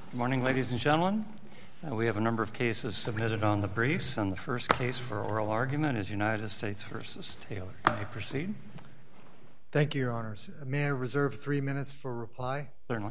Good morning, ladies and gentlemen. We have a number of cases submitted on the briefs, and the first case for oral argument is United States v. Taylor. You may proceed. Thank you, Your Honors. May I reserve 3 minutes for reply? Certainly.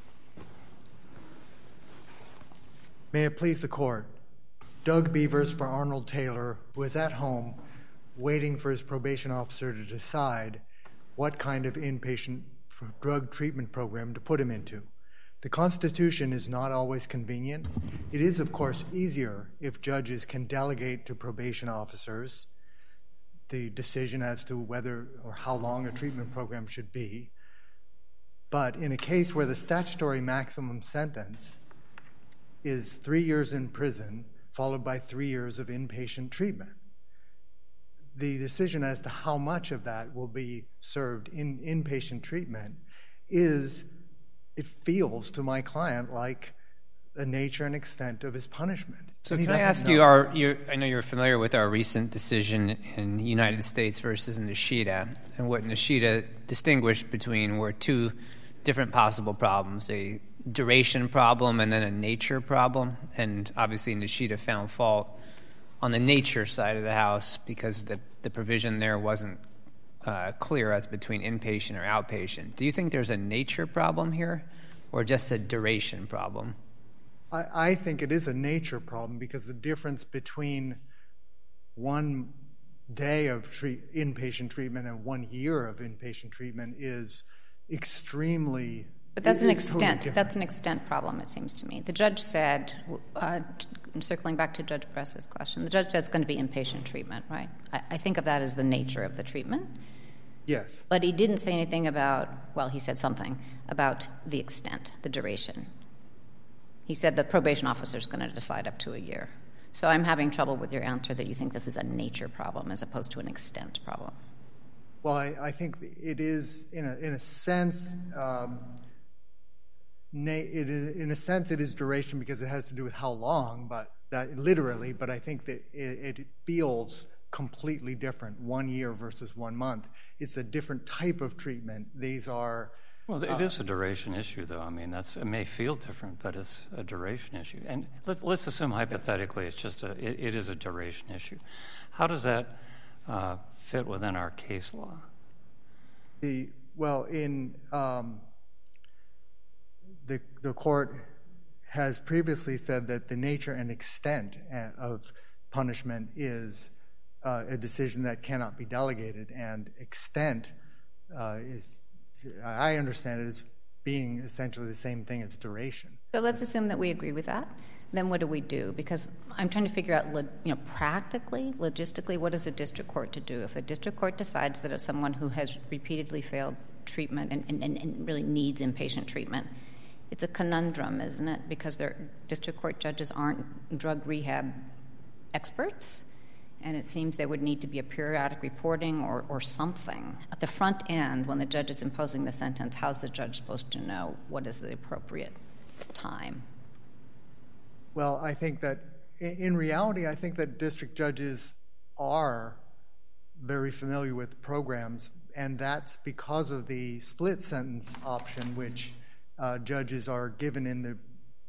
May it please the Court. Doug Beavers for Arnold Taylor was at home waiting for his probation officer to decide what kind of inpatient drug treatment program to put him into. The Constitution is not always convenient. It is, of course, easier if judges can delegate to probation officers the decision as to whether or how long a treatment program should be. But in a case where the statutory maximum sentence is 3 years in prison, followed by 3 years of inpatient treatment, the decision as to how much of that will be served in inpatient treatment it feels to my client like the nature and extent of his punishment. So can I ask you, I know you're familiar with our recent decision in United States versus Nishida, and what Nishida distinguished between were two different possible problems, a duration problem and then a nature problem. And obviously Nishida found fault on the nature side of the house because the provision there wasn't clear as between inpatient or outpatient. Do you think there's a nature problem here or just a duration problem? I think it is a nature problem because the difference between 1 day of inpatient treatment and 1 year of inpatient treatment is extremely. But that's an extent. Totally that's an extent problem, it seems to me. The judge said, circling back to Judge Press's question, the judge said it's going to be inpatient treatment, right? I think of that as the nature of the treatment. Yes. But he didn't say anything about, well, he said something about the extent, the duration. He said the probation officer is going to decide up to a year. So I'm having trouble with your answer that you think this is a nature problem as opposed to an extent problem. Well, I think it is, in a sense, it is duration because it has to do with how long, but that literally. But I think that it feels completely different. 1 year versus 1 month. It's a different type of treatment. These are. Well, it is a duration issue, though. I mean, it may feel different, but it's a duration issue. And let's assume hypothetically it is a duration issue. How does that fit within our case law? The court has previously said that the nature and extent of punishment is a decision that cannot be delegated, and extent is, I understand it as being essentially the same thing as duration. So let's assume that we agree with that. Then what do we do? Because I'm trying to figure out, practically, logistically, what is a district court to do? If a district court decides that it's someone who has repeatedly failed treatment and really needs inpatient treatment, it's a conundrum, isn't it? Because their district court judges aren't drug rehab experts, and it seems there would need to be a periodic reporting or something. At the front end, when the judge is imposing the sentence, how's the judge supposed to know what is the appropriate time? Well, I think that in reality, I think that district judges are very familiar with programs, and that's because of the split sentence option, which judges are given in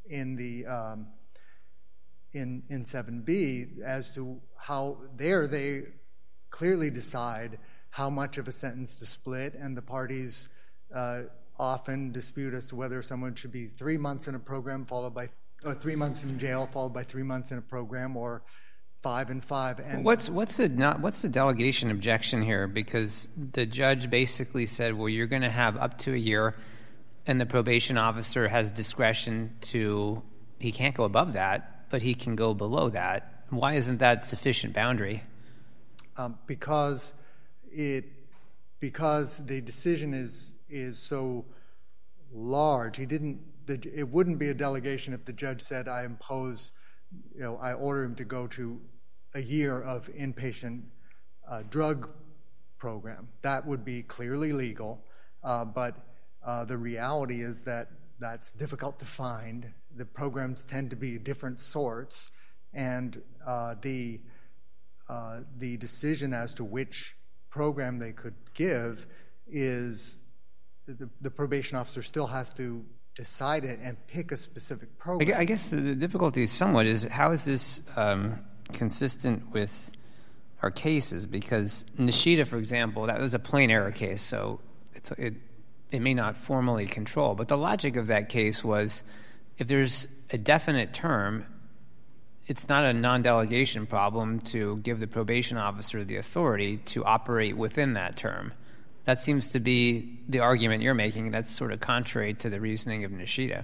7B as to how they clearly decide how much of a sentence to split, and the parties often dispute as to whether someone should be 3 months in a program followed by 3 months in jail followed by 3 months in a program, or 5 and 5. And what's the delegation objection here? Because the judge basically said, well, you're going to have up to a year, and the probation officer has discretion he can't go above that, but he can go below that. Why isn't that sufficient boundary? Because the decision is so large. It wouldn't be a delegation if the judge said, I order him to go to a year of inpatient drug program. That would be clearly legal, but the reality is that that's difficult to find. The programs tend to be different sorts, and the decision as to which program they could give is the probation officer still has to decide it and pick a specific program. I guess the difficulty somewhat is how is this consistent with our cases? Because Nishida, for example, that was a plain error case, so it may not formally control. But the logic of that case was if there's a definite term, it's not a non-delegation problem to give the probation officer the authority to operate within that term. That seems to be the argument you're making. That's sort of contrary to the reasoning of Nishida.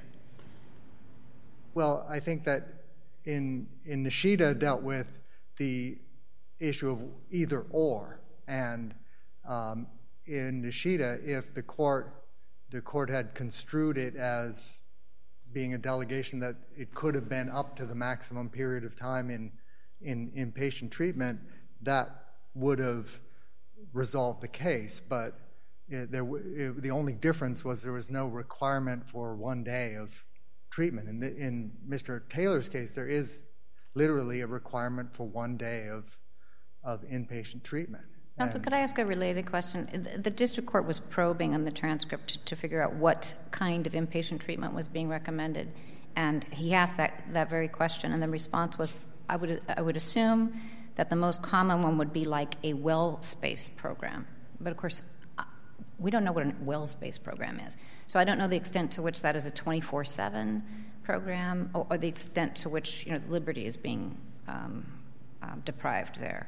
Well, I think that in Nishida dealt with the issue of either or, and in Nishida, if the court had construed it as being a delegation that it could have been up to the maximum period of time in inpatient treatment, that would have resolved the case. But the only difference was there was no requirement for 1 day of treatment. In Mr. Taylor's case, there is literally a requirement for 1 day of inpatient treatment. Counsel, could I ask a related question? The district court was probing on the transcript to figure out what kind of inpatient treatment was being recommended, and he asked that very question, and the response was, I would assume that the most common one would be like a well-spaced program. But of course, we don't know what a well-spaced program is. So I don't know the extent to which that is a 24/7 program or the extent to which liberty is being deprived there.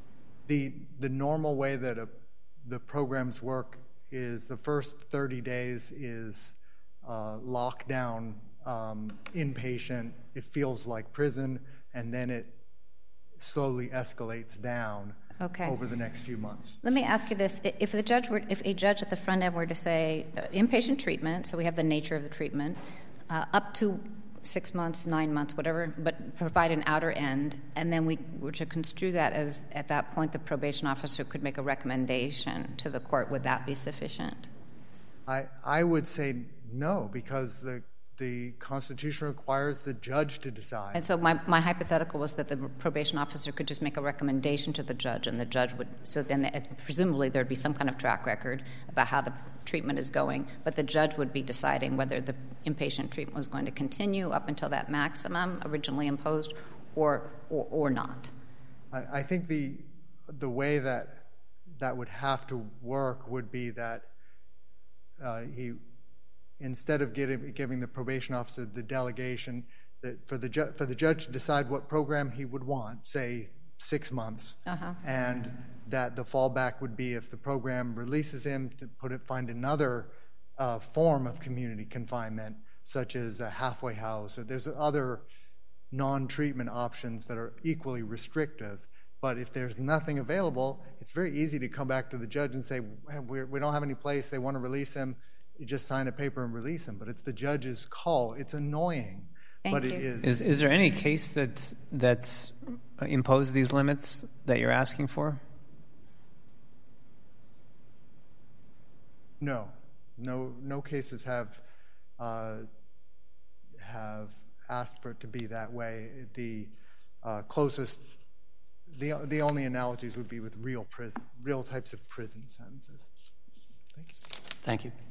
The normal way that the programs work is the first 30 days is lockdown, inpatient. It feels like prison, and then it slowly escalates down over the next few months. Let me ask you this: if a judge at the front end were to say inpatient treatment, so we have the nature of the treatment, up to 6 months, 9 months, whatever, but provide an outer end, and then we were to construe that as, at that point, the probation officer could make a recommendation to the court, would that be sufficient? I would say no, because the Constitution requires the judge to decide. And so my hypothetical was that the probation officer could just make a recommendation to the judge, and the judge would, so then presumably there'd be some kind of track record about how the treatment is going, but the judge would be deciding whether the inpatient treatment was going to continue up until that maximum originally imposed or not. I think the way that would have to work would be that he, instead of giving the probation officer the delegation, that for the judge to decide what program he would want, say 6 months, and that the fallback would be if the program releases him to find another form of community confinement, such as a halfway house. So there's other non-treatment options that are equally restrictive. But if there's nothing available, it's very easy to come back to the judge and say, we don't have any place, they want to release him. You just sign a paper and release him. But it's the judge's call. It's annoying, but it is. Is there any case that's imposed these limits that you're asking for? No cases have asked for it to be that way. The closest, the only analogies would be with real types of prison sentences. Thank you. Thank you.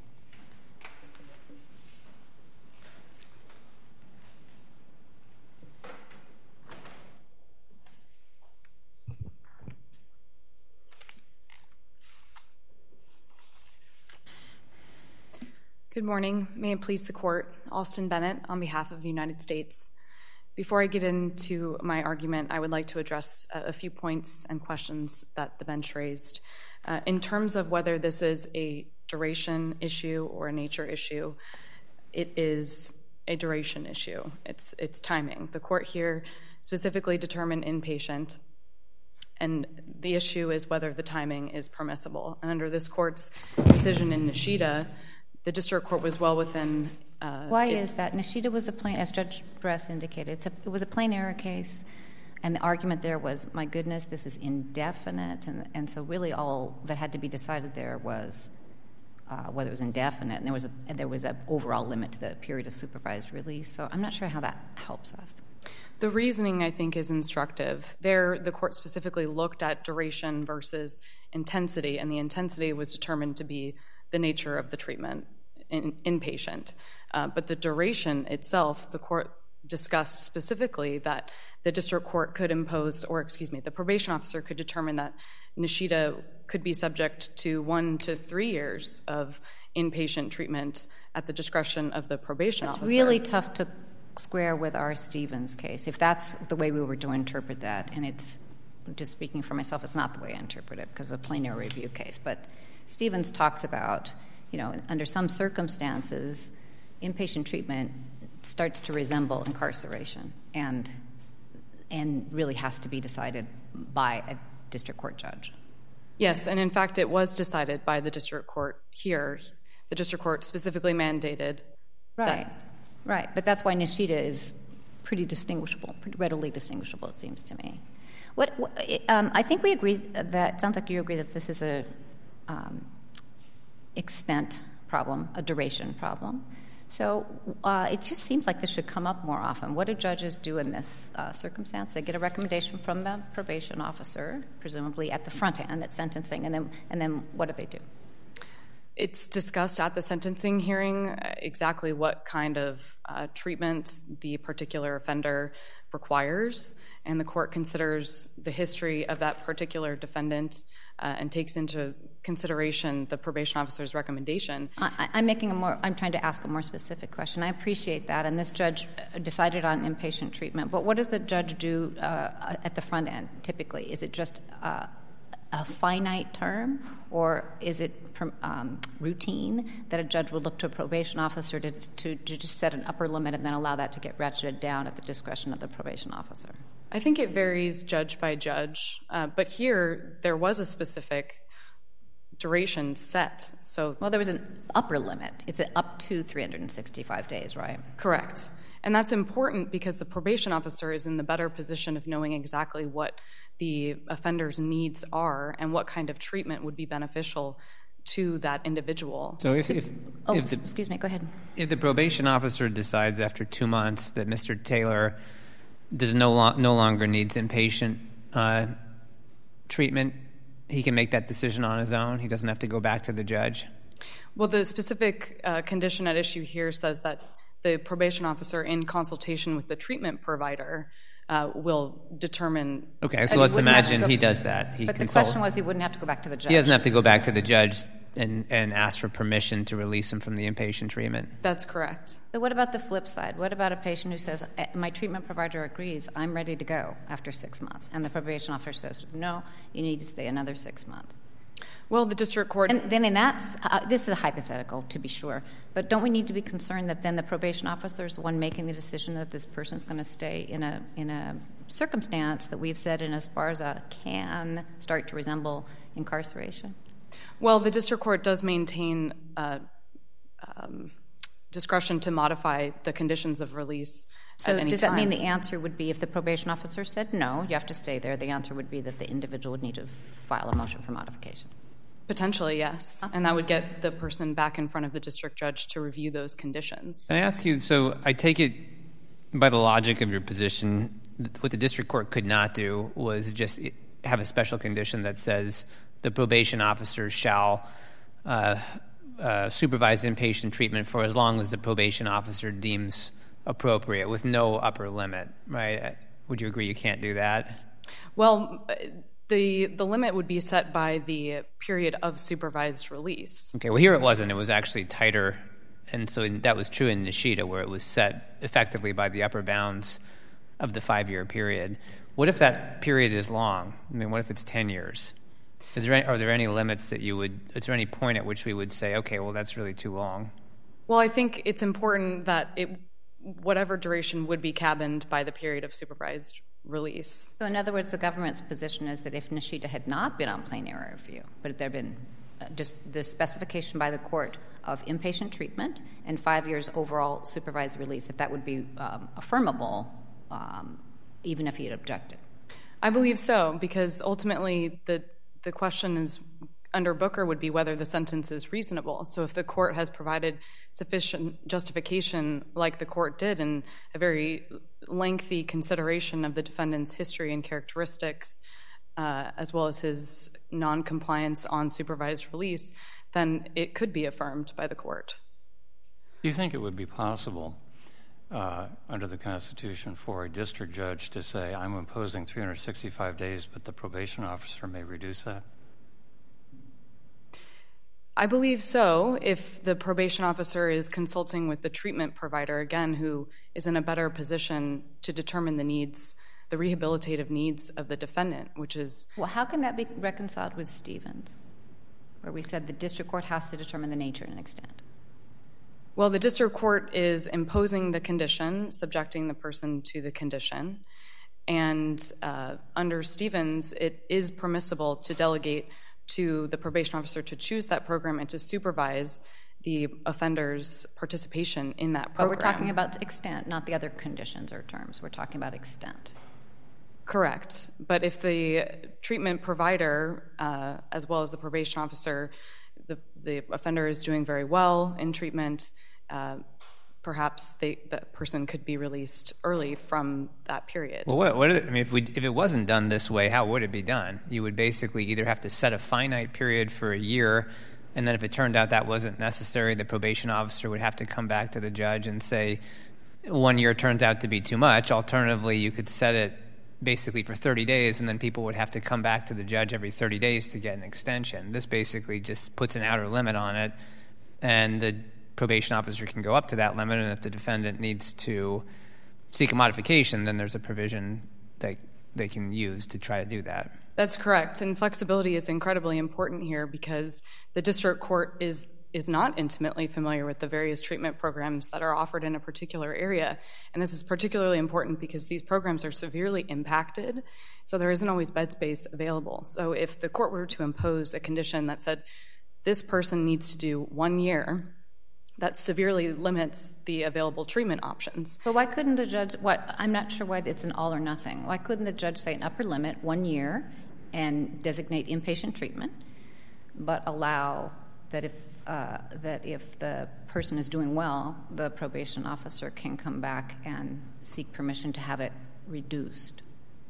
Good morning. May it please the court. Alston Bennett on behalf of the United States. Before I get into my argument, I would like to address a few points and questions that the bench raised. In terms of whether this is a duration issue or a nature issue, it is a duration issue. It's timing. The court here specifically determined inpatient, and the issue is whether the timing is permissible. And under this court's decision in Nishida, the district court was well within... Why is that? Nishida was as Judge Bress indicated, it was a plain error case, and the argument there was, my goodness, this is indefinite, and so really all that had to be decided there was whether it was indefinite, and there was an overall limit to the period of supervised release. So I'm not sure how that helps us. The reasoning, I think, is instructive. There, the court specifically looked at duration versus intensity, and the intensity was determined to be the nature of the treatment. inpatient. But the duration itself, the court discussed specifically that the district court could impose, the probation officer could determine that Nishida could be subject to 1 to 3 years of inpatient treatment at the discretion of the probation officer. It's really tough to square with our Stevens case, if that's the way we were to interpret that. And it's, just speaking for myself, it's not the way I interpret it because of a plain error review case. But Stevens talks about, under some circumstances, inpatient treatment starts to resemble incarceration and really has to be decided by a district court judge. Yes, and in fact, it was decided by the district court here. The district court specifically mandated that. Right, but that's why Nishida is pretty readily distinguishable, it seems to me. I think we agree that, sounds like you agree that this is a extent problem, a duration problem. So it just seems like this should come up more often. What do judges do in this circumstance? They get a recommendation from the probation officer, presumably at the front end at sentencing, and then what do? It's discussed at the sentencing hearing exactly what kind of treatment the particular offender requires, and the court considers the history of that particular defendant and takes into consideration the probation officer's recommendation. I'm trying to ask a more specific question. I appreciate that, and this judge decided on inpatient treatment, but what does the judge do at the front end typically? Is it just a finite term, or is it routine that a judge would look to a probation officer to just set an upper limit and then allow that to get ratcheted down at the discretion of the probation officer? I think it varies judge by judge, but here there was a specific duration set. Well, there was an upper limit. It's up to 365 days, right? Correct. And that's important because the probation officer is in the better position of knowing exactly what the offender's needs are and what kind of treatment would be beneficial to that individual. So excuse me, go ahead. If the probation officer decides after 2 months that Mr. Taylor does no longer needs inpatient treatment, he can make that decision on his own? He doesn't have to go back to the judge? Well, the specific condition at issue here says that the probation officer, in consultation with the treatment provider, will determine. Okay, so let's imagine he does that. But the question was he wouldn't have to go back to the judge. He doesn't have to go back to the judge and ask for permission to release him from the inpatient treatment. That's correct. So what about the flip side? What about a patient who says, my treatment provider agrees, I'm ready to go after 6 months, and the probation officer says, no, you need to stay another 6 months? Well, the district court... And then this is a hypothetical, to be sure, but don't we need to be concerned that then the probation officer is the one making the decision that this person's going to stay in a circumstance that we've said in Esparza can start to resemble incarceration? Well, the district court does maintain discretion to modify the conditions of release at any time. So does that mean the answer would be if the probation officer said no, you have to stay there, the answer would be that the individual would need to file a motion for modification? Potentially, yes. And that would get the person back in front of the district judge to review those conditions. Can I ask you, so I take it by the logic of your position, what the district court could not do was just have a special condition that says the probation officer shall supervise inpatient treatment for as long as the probation officer deems appropriate with no upper limit, right? Would you agree you can't do that? Well, the limit would be set by the period of supervised release. Okay, well, here it wasn't. It was actually tighter, and so that was true in Nishida, where it was set effectively by the upper bounds of the 5-year period. What if that period is long? I mean, what if it's 10 years? Are there any limits that is there any point at which we would say, okay, well, that's really too long? Well, I think it's important that whatever duration would be cabined by the period of supervised release. So in other words, the government's position is that if Nishida had not been on plain error review, but if there had been just the specification by the court of inpatient treatment and 5 years overall supervised release, that would be affirmable even if he had objected? I believe so, because ultimately the question is under Booker would be whether the sentence is reasonable. So if the court has provided sufficient justification like the court did in a very lengthy consideration of the defendant's history and characteristics, as well as his noncompliance on supervised release, then it could be affirmed by the court. Do you think it would be possible under the Constitution for a district judge to say, I'm imposing 365 days, but the probation officer may reduce that? I believe so, if the probation officer is consulting with the treatment provider, again, who is in a better position to determine the needs, the rehabilitative needs of the defendant, which is... Well, how can that be reconciled with Stevens, where we said the district court has to determine the nature and extent? Well, the district court is imposing the condition, subjecting the person to the condition, and under Stevens, it is permissible to delegate to the probation officer to choose that program and to supervise the offender's participation in that program. But we're talking about extent, not the other conditions or terms. We're talking about extent. Correct. But if the treatment provider, as well as the probation officer, the offender is doing very well in treatment, perhaps that person could be released early from that period. Well, if it wasn't done this way, how would it be done? You would basically either have to set a finite period for a year, and then if it turned out that wasn't necessary, the probation officer would have to come back to the judge and say, 1 year turns out to be too much. Alternatively, you could set it basically for 30 days, and then people would have to come back to the judge every 30 days to get an extension. This basically just puts an outer limit on it, and the probation officer can go up to that limit, and if the defendant needs to seek a modification, then there's a provision that they can use to try to do that. That's correct, and flexibility is incredibly important here because the district court is not intimately familiar with the various treatment programs that are offered in a particular area, and this is particularly important because these programs are severely impacted, so there isn't always bed space available. So if the court were to impose a condition that said this person needs to do 1 year, that severely limits the available treatment options. But why couldn't the judge, I'm not sure why it's an all or nothing. Why couldn't the judge say an upper limit, 1 year, and designate inpatient treatment, but allow that if the person is doing well, the probation officer can come back and seek permission to have it reduced?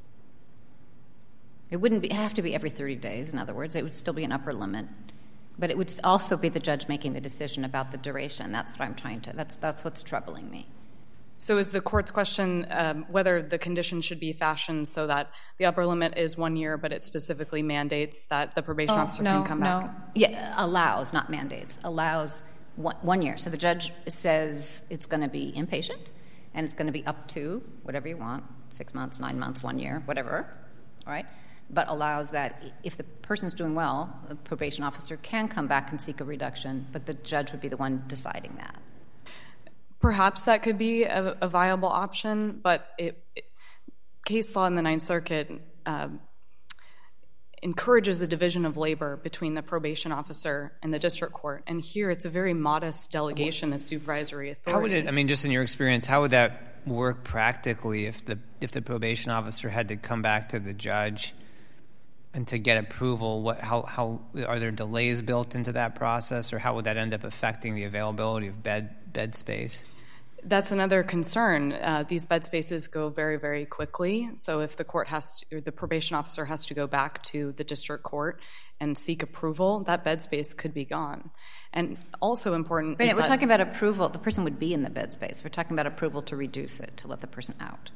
It wouldn't have to be every 30 days, in other words. It would still be an upper limit. But it would also be the judge making the decision about the duration. That's what that's what's troubling me. So is the court's question whether the condition should be fashioned so that the upper limit is 1 year, but it specifically mandates that the probation officer can come back? Yeah, allows, not mandates. Allows 1 year. So the judge says it's going to be inpatient, and it's going to be up to whatever you want, 6 months, 9 months, 1 year, whatever, all right? But allows that if the person's doing well, the probation officer can come back and seek a reduction, but the judge would be the one deciding that. Perhaps that could be a viable option, but case law in the Ninth Circuit encourages a division of labor between the probation officer and the district court, and here it's a very modest delegation of supervisory authority. How would it, just in your experience, how would that work practically if the probation officer had to come back to the judge and to get approval? How are there delays built into that process, or how would that end up affecting the availability of bed space? That's another concern. These bed spaces go very, very quickly. So if the court the probation officer has to go back to the district court and seek approval, that bed space could be gone. And also important we're talking about approval. The person would be in the bed space. We're talking about approval to reduce it, to let the person out.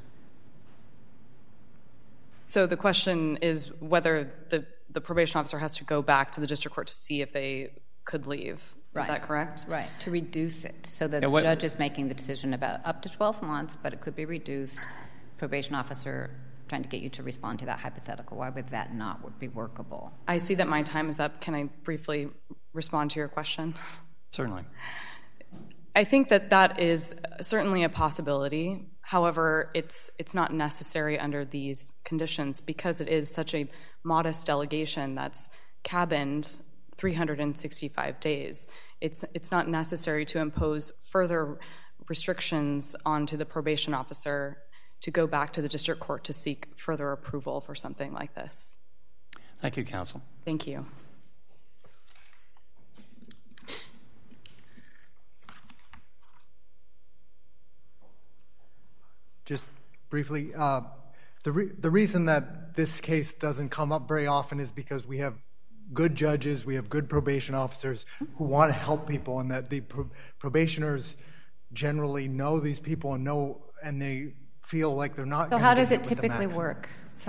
So the question is whether the probation officer has to go back to the district court to see if they could leave. Is that correct? Right, to reduce it. So the judge is making the decision about up to 12 months, but it could be reduced. Probation officer trying to get you to respond to that hypothetical. Why would that not be workable? I see that my time is up. Can I briefly respond to your question? Certainly. I think that is certainly a possibility. However, it's not necessary under these conditions because it is such a modest delegation that's cabined 365 days. It's not necessary to impose further restrictions onto the probation officer to go back to the district court to seek further approval for something like this. Thank you, counsel. Thank you. Just briefly, the reason that this case doesn't come up very often is because we have good judges, we have good probation officers who want to help people, and that the probationers generally know these people and they feel like they're not. So how does it typically work?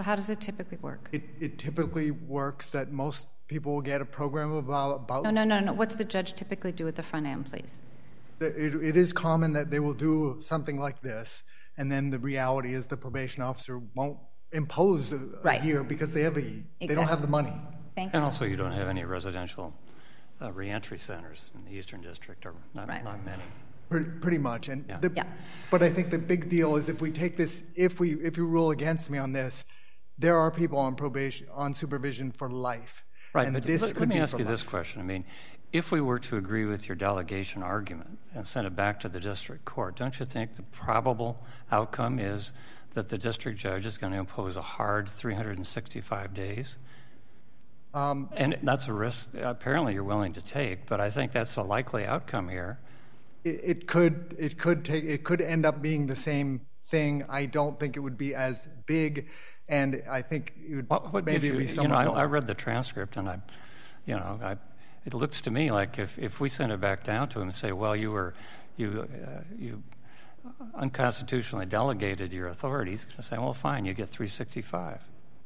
It typically works that most people will get a program about. No. What's the judge typically do at the front end, please? It is common that they will do something like this, and then the reality is the probation officer won't impose a year because they don't have the money. Thank you. And also, you don't have any residential reentry centers in the Eastern District, or not many. Pretty much, and but I think the big deal is if we take this, if you rule against me on this, there are people on probation, on supervision for life. Right, and but let me ask you this question. I mean, if we were to agree with your delegation argument and send it back to the district court, don't you think the probable outcome is that the district judge is going to impose a hard 365 days? And that's a risk apparently you're willing to take, but I think that's a likely outcome here. It could end up being the same thing. I don't think it would be as big, and I think it would be somewhat I read the transcript, and it looks to me like if we send it back down to him and say, well, you unconstitutionally delegated your authority, he's going to say, well, fine, you get 365.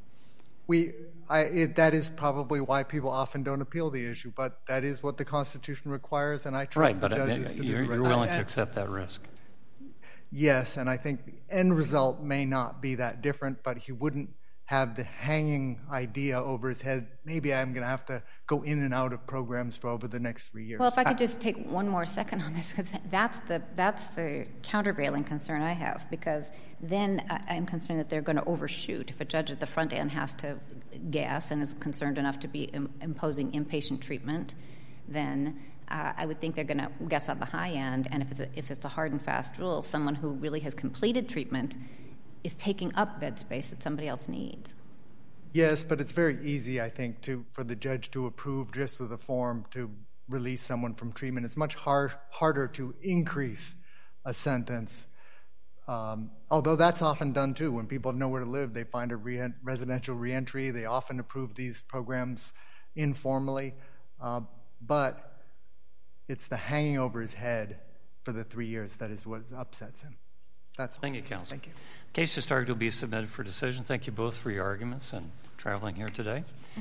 That is probably why people often don't appeal the issue, but that is what the Constitution requires, and I trust the judges to do the right thing. You're willing to accept that risk? Yes, and I think the end result may not be that different, but he wouldn't have the hanging idea over his head, maybe I'm going to have to go in and out of programs for over the next 3 years. Well, if I could just take one more second on this, because that's the countervailing concern I have, because then I'm concerned that they're going to overshoot. If a judge at the front end has to guess and is concerned enough to be imposing inpatient treatment, then I would think they're going to guess on the high end, and if it's a hard and fast rule, someone who really has completed treatment is taking up bed space that somebody else needs. Yes, but it's very easy, I think, for the judge to approve just with a form to release someone from treatment. It's much harder to increase a sentence, although that's often done too. When people have nowhere to live, they find a residential reentry. They often approve these programs informally, but it's the hanging over his head for the 3 years that is what upsets him. That's all. Thank you, counsel. Thank you. Case just argued will be submitted for decision. Thank you both for your arguments and traveling here today.